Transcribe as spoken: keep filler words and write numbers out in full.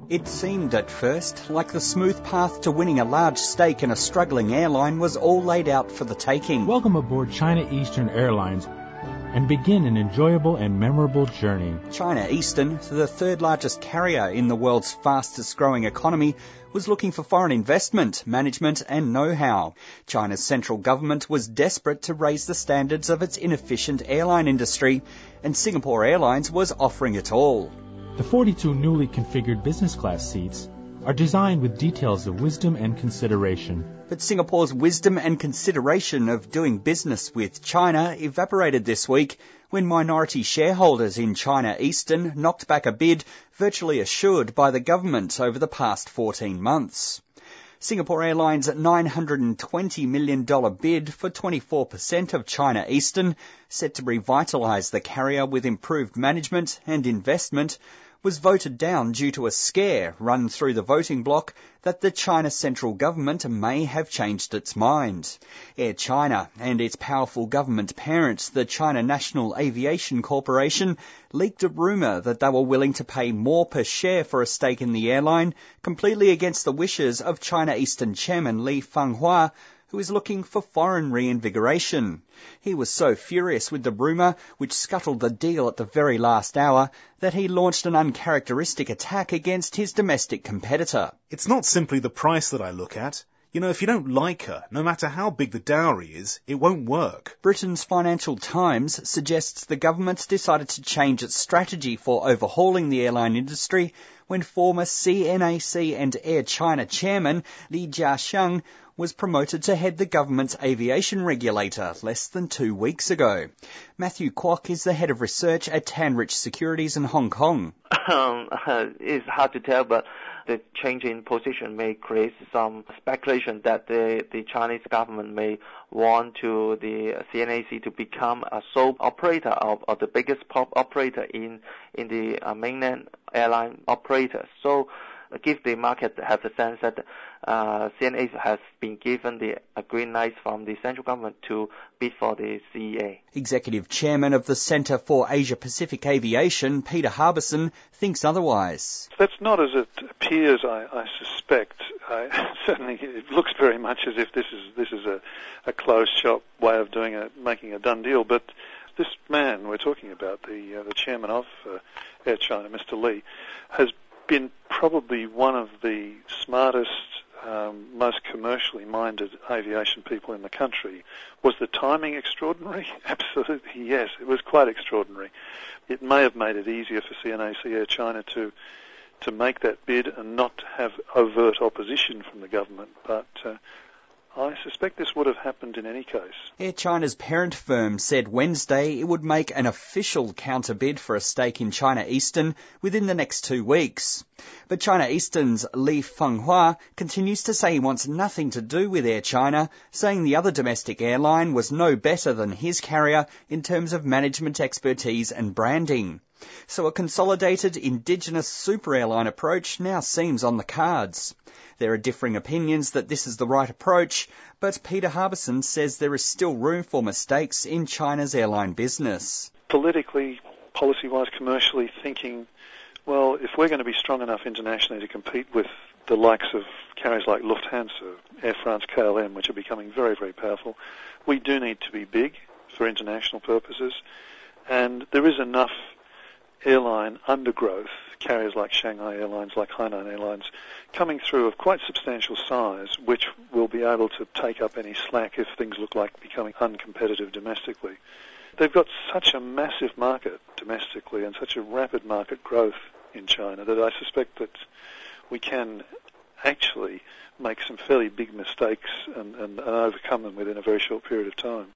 It seemed at first like the smooth path to winning a large stake in a struggling airline was all laid out for the taking. Welcome aboard China Eastern Airlines and begin an enjoyable and memorable journey. China Eastern, the third largest carrier in the world's fastest growing economy, was looking for foreign investment, management and know-how. China's central government was desperate to raise the standards of its inefficient airline industry, and Singapore Airlines was offering it all. The forty-two newly configured business class seats are designed with details of wisdom and consideration. But Singapore's wisdom and consideration of doing business with China evaporated this week when minority shareholders in China Eastern knocked back a bid virtually assured by the government over the past fourteen months. Singapore Airlines' nine hundred twenty million dollars bid for twenty-four percent of China Eastern, set to revitalise the carrier with improved management and investment, was voted down due to a scare run through the voting bloc that the China central government may have changed its mind. Air China and its powerful government parent, the China National Aviation Corporation, leaked a rumour that they were willing to pay more per share for a stake in the airline, completely against the wishes of China Eastern Chairman Li Fanghua, who is looking for foreign reinvigoration. He was so furious with the rumour, which scuttled the deal at the very last hour, that he launched an uncharacteristic attack against his domestic competitor. It's not simply the price that I look at. You know, if you don't like her, no matter how big the dowry is, it won't work. Britain's Financial Times suggests the government decided to change its strategy for overhauling the airline industry when former C N A C and Air China chairman Li Jiaxiang was promoted to head the government's aviation regulator less than two weeks ago. Matthew Kwok is the head of research at Tanrich Securities in Hong Kong. Um, it's hard to tell, but the change in position may create some speculation that the, the Chinese government may want to the C N A C to become a sole operator of, of the biggest pop operator in in the uh, mainland airline operators. So uh, give the market have the sense that uh, C N A C has been given the a green light from the central government to bid for the C E A. Executive Chairman of the Centre for Asia-Pacific Aviation, Peter Harbison, thinks otherwise. That's not as it appears, I, I suspect. I, certainly it looks very much as if this is this is a, a closed shop way of doing a, making a done deal. But this man we're talking about, the uh, the chairman of uh, Air China, Mister Li, has been probably one of the smartest, um, most commercially minded aviation people in the country. Was the timing extraordinary? Absolutely, yes. It was quite extraordinary. It may have made it easier for C N A C Air China to to make that bid and not have overt opposition from the government, but uh, I suspect this would have happened in any case. Air China's parent firm said Wednesday it would make an official counter-bid for a stake in China Eastern within the next two weeks. But China Eastern's Li Fanghua continues to say he wants nothing to do with Air China, saying the other domestic airline was no better than his carrier in terms of management expertise and branding. So a consolidated indigenous super airline approach now seems on the cards. There are differing opinions that this is the right approach, but Peter Harbison says there is still room for mistakes in China's airline business. Politically, policy-wise, commercially, thinking, well, if we're going to be strong enough internationally to compete with the likes of carriers like Lufthansa, Air France, K L M, which are becoming very, very powerful, we do need to be big for international purposes, and there is enough airline undergrowth, carriers like Shanghai Airlines, like Hainan Airlines, coming through of quite substantial size, which will be able to take up any slack if things look like becoming uncompetitive domestically. They've got such a massive market domestically and such a rapid market growth in China that I suspect that we can actually make some fairly big mistakes and, and, and overcome them within a very short period of time.